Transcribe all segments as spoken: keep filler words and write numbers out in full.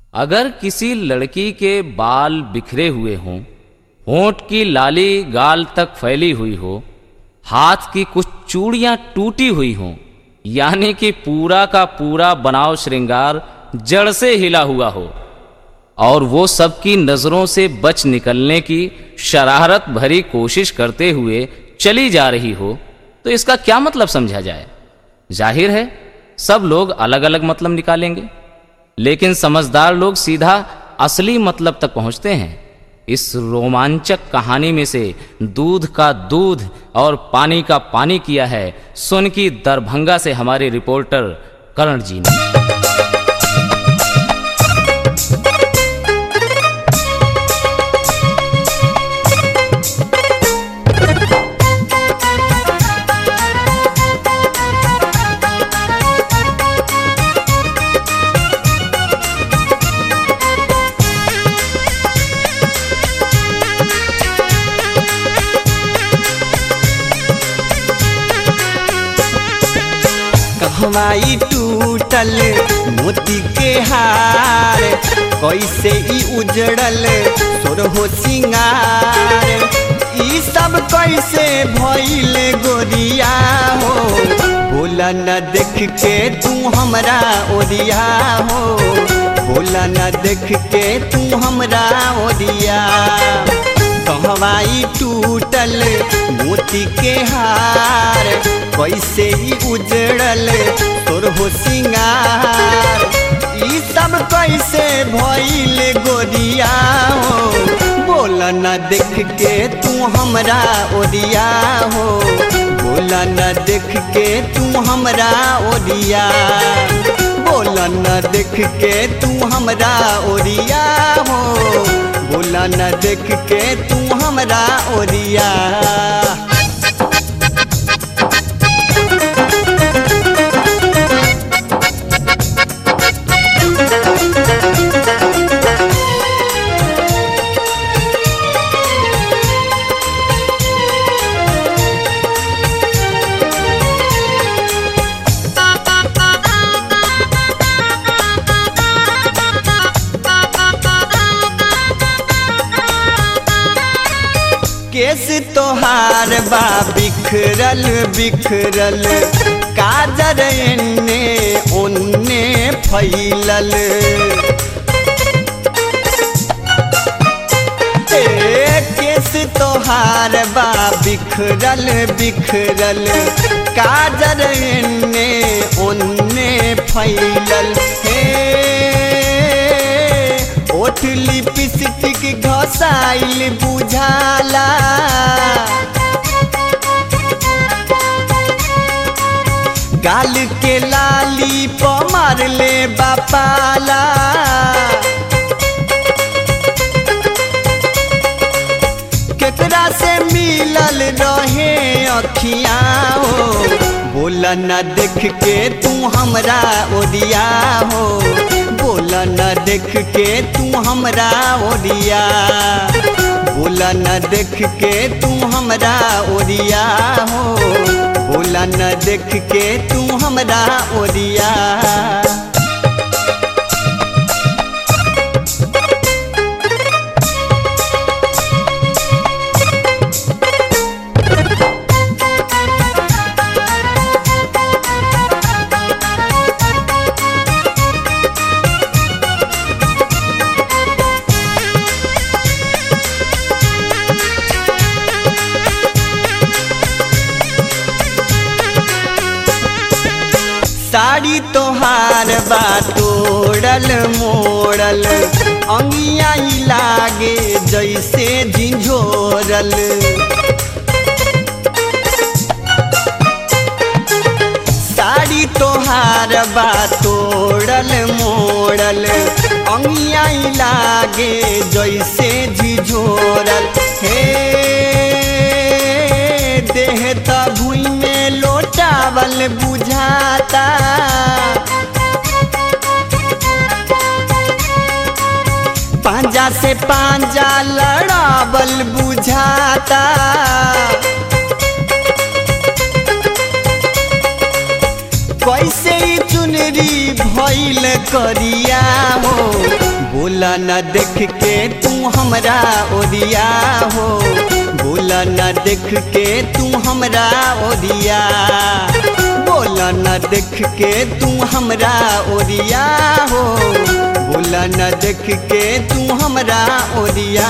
अगर किसी लड़की के बाल बिखरे हुए हों, होंठ की लाली गाल तक फैली हुई हो, हाथ की कुछ चूड़ियां टूटी हुई हों, यानी कि पूरा का पूरा बनाव श्रृंगार जड़ से हिला हुआ हो और वो सबकी नजरों से बच निकलने की शरारत भरी कोशिश करते हुए चली जा रही हो, तो इसका क्या मतलब समझा जाए? जाहिर है सब लोग अलग अलग मतलब निकालेंगे, लेकिन समझदार लोग सीधा असली मतलब तक पहुंचते हैं। इस रोमांचक कहानी में से दूध का दूध और पानी का पानी किया है सोनकी दरभंगा से हमारे रिपोर्टर करण जी ने। हवाई टूटल मोती के हार, कैसे ई उजड़ल सोरहो सिंगार, ई सब कैसे भइल गोरिया हो, बोला न देख के तू हमरा ओरिया हो, बोला न देख के तू हमरा ओरिया। हवाई टूटल मोती के हार, कैसे ही उजड़ल तोरहो सिंगार, ई सब कैसे भइल गोरिया हो, बोला न देख के तू हमरा ओरिया हो, बोला न देख के तू हमरा ओरिया, बोला न देख के तू हमरा ओरिया हो, बोला न देख के तू हमरा ओरिया। केस तोहार बा बिखरल बिखरल, काजर एन्ने ओन्ने फैलल, ए केस तोहार बा बिखरल बिखरल, काजर एन्ने ओन्ने फैलल, हे ओठ लिपस्टिक घसाइल बुझाला, गाल के लाली प मारले बापाला, केकरा से मिलल रहे अखियाँ हो, बोला न देख के तू हमरा ओरिया हो, बोला न देख के तू हमरा ओरिया, बोला न देख के तू हमरा ओरिया हो, बोला न देख के तू हमरा ओरिया। साड़ी तोहार बा तोड़ल मोड़ल, अंगिया लागे जैसे झिझोरल, साड़ी तोहार बा तोड़ल मोड़ल, अंगिया लागे जैसे झिझोरल, हे देह त भुई में लोटावल बुझाता, पांजा से पांजा लड़ावल बुझाता, कैसे चुनरी भइल करिया हो, बोला न देख के तू हमरा ओरिया हो, बोला न देख के तू हमरा ओरिया, बोला न देख के तू हमरा ओरिया हो, बोला न देख के तू हमरा ओरिया।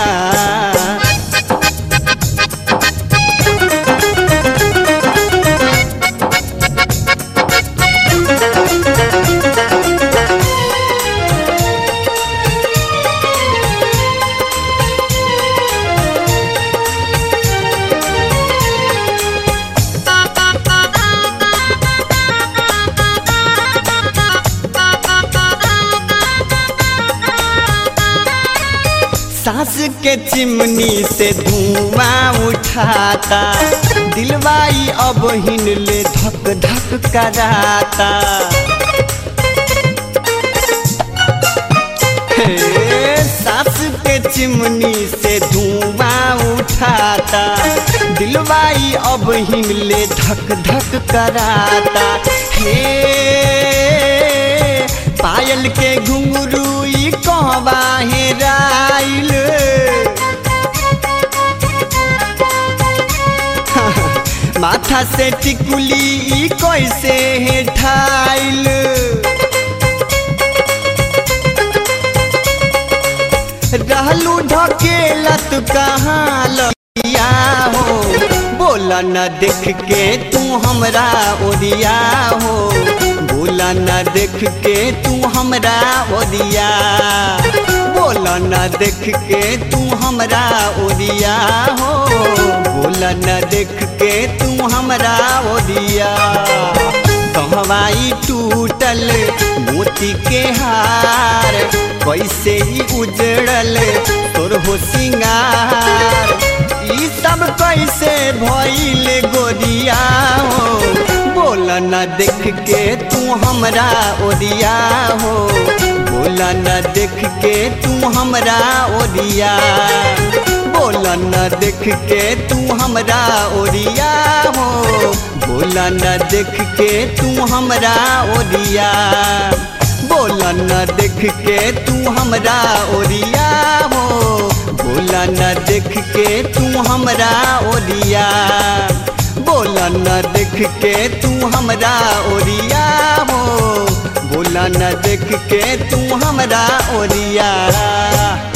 सांस के चिमनी से धुआं उठाता, दिलवाई अब हिनले धक धक कराता। हे सांस के चिमनी से धुआं उठाता, दिलवाई अब हिनले धक धक कराता। हे पायल के घुंघरू कहवा हेराइल, माथा से टिकुली कैसे हेठाइल। रहलू ढकेलत कहाँ लिया हो, बोला न देख के तू हमरा ओरिया हो, बोला न देख के तू हमरा ओरिया, बोला न देख के तू हमरा ओरिया हो, बोला न देख के तू हमरा ओरिया। कहवाई टूटल मोती के हार, कैसे ही उजड़ल तोर हो सिंगार, ई सब कैसे भइल गोरिया हो, बोला न देख के तू हमरा ओरिया हो, बोला न देख के तू हमरा ओरिया, बोला न देख के तू हमरा ओरिया हो, बोला न देख के तू हमरा ओरिया, बोला न देख के तू हमरा ओरिया हो, बोला न देख के तू हमरा ओरिया, बोला न देख के तू हमरा ओरिया हो, बोला न देख के तू हमरा ओरिया।